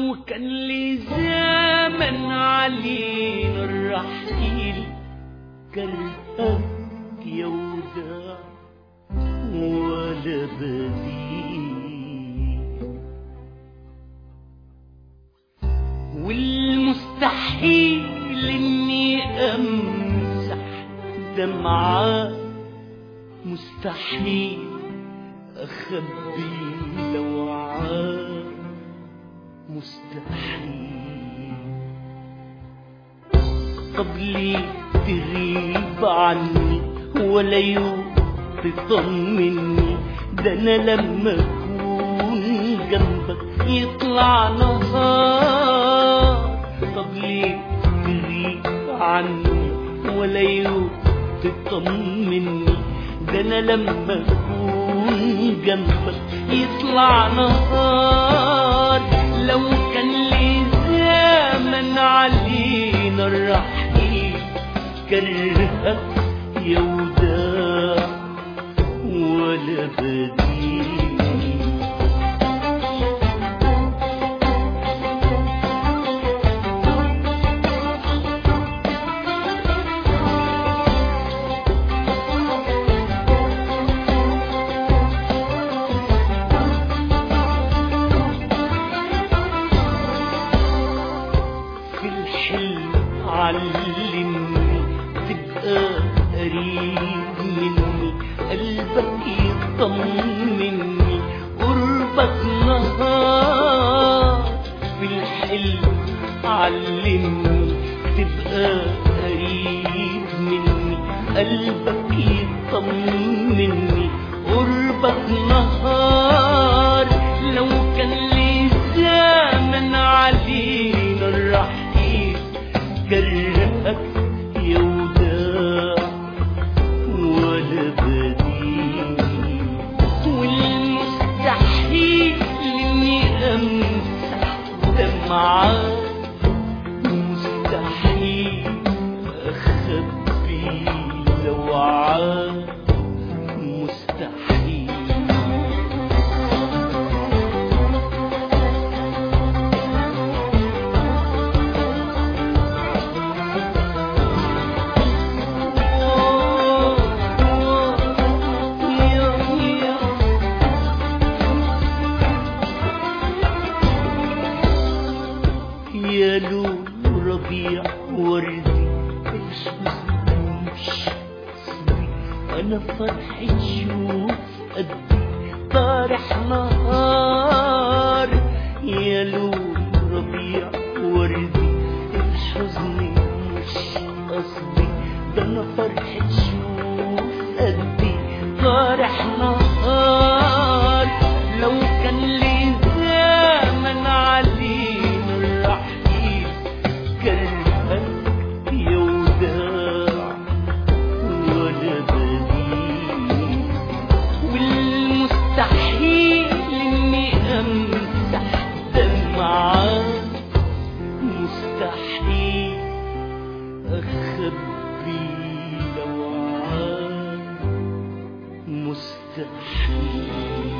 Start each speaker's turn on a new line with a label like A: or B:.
A: لو كان لي زمن علينا الرحيل كرهك يا وداع ولا بديل، والمستحيل اني امسح دمعات، مستحيل اخبي لوعات، مستحيل. طب ليه تغيب عني ولا يوم تطمني؟ ده انا لما اكون جنبك يطلع نهار. طب ليه تغيب عني ولا يوم تطمني؟ ده انا لما اكون جنبك يطلع نهار. لو كان لي زمن علينا الرحيل كرهك يا وداع ولا بديل. في الحلم علمني تبقى قريب مني، قلبك يطمني قربك نهار. في الحلم علمني تبقى قريب مني، قلبك يطمني قربك نهار. لو كان لي زمن علينا الرحيل كرهك يا وداع ولا بديل، والمستحيل اني امسح دمعات، مستحيل اخبي لوعات، مستحيل. يا لون ربيع وردي الشمس انا فرحي تشوف قدي طارح نهار. يا لون ربيع وردي الحزن مش قصدي، ده انا فرحي تشوف قدي طارح نهار. لو كان لي زمن علينا الرحيل كرهك يا وداع ولا بديل، والمستحيل اني امسح دمعات، مستحيل اخبي لوعات، مستحيل.